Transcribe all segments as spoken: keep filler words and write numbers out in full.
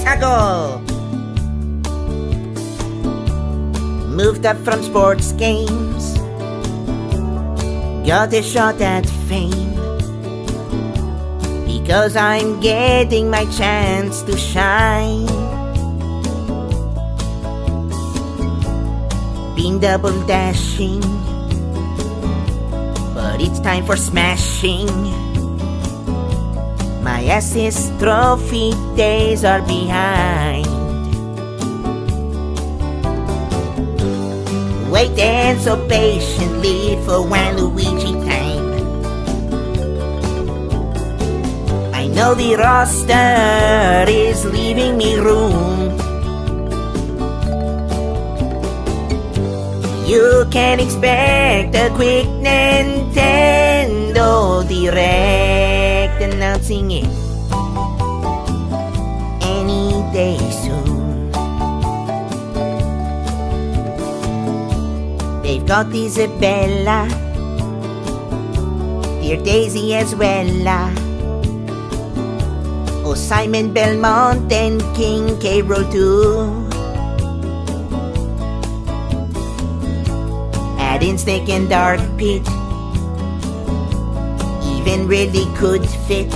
tackle. Moved up from sports games, got a shot at fame, because I'm getting my chance to shine. Been double dashing, but it's time for smashing. My assist trophy days are behind. Waiting so patiently for Waluigi time. I know the roster is leaving me room. You can expect a quick Nintendo Direct announcing it any day soon. They've got Isabella, dear Daisy as well. Oh, Simon Belmont and King K. Rool too. Add in Snake and Dark Pit, even really could fit.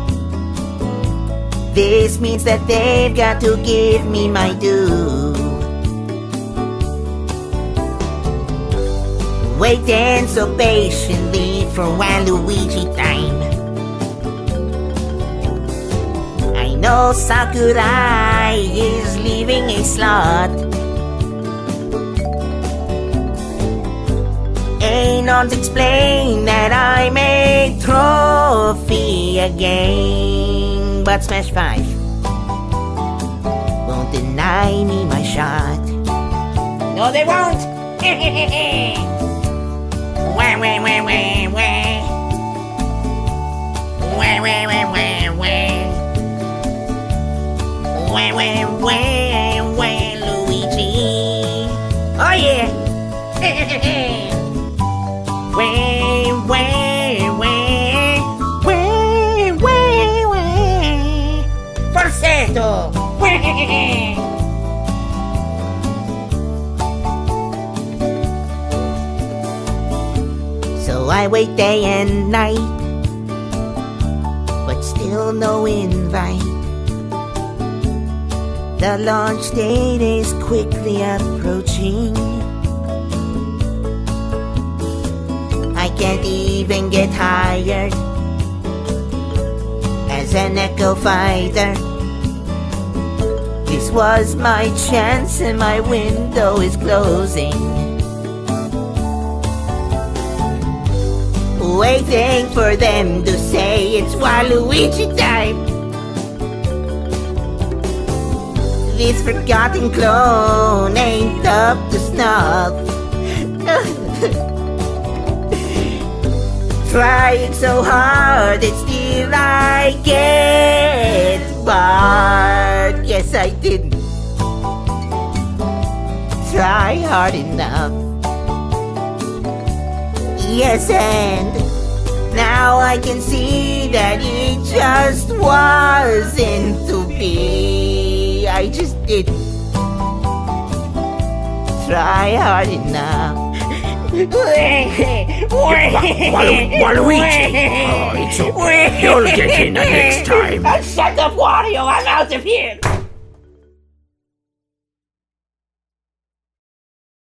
This means that they've got to give me my due. Waiting so patiently for Waluigi time. I know Sakurai is leaving a slot. Anons explain that I'm a trophy again, but Smash five won't deny me my shot. No, they won't! Wah, wah, wah, wah, wah. Wah, wah, wah, wah, wah. Wah, wah, wah, wah, Luigi. Oh yeah! Wah, wah, wah. Wah, wah, wah. Falsetto! Wah. So I wait day and night, but still no invite. The launch date is quickly approaching. I can't even get hired as an Echo Fighter. This was my chance and my window is closing. Waiting for them to say it's Waluigi time. This forgotten clone ain't up to snuff. Trying so hard, it's still I get barred. Yes, I didn't try hard enough. Yes, and now I can see that it just wasn't to be. I just didn't try hard enough. Waluigi! Oh, it's okay. You'll get in the next time. Shut up, Wario! I'm out of here!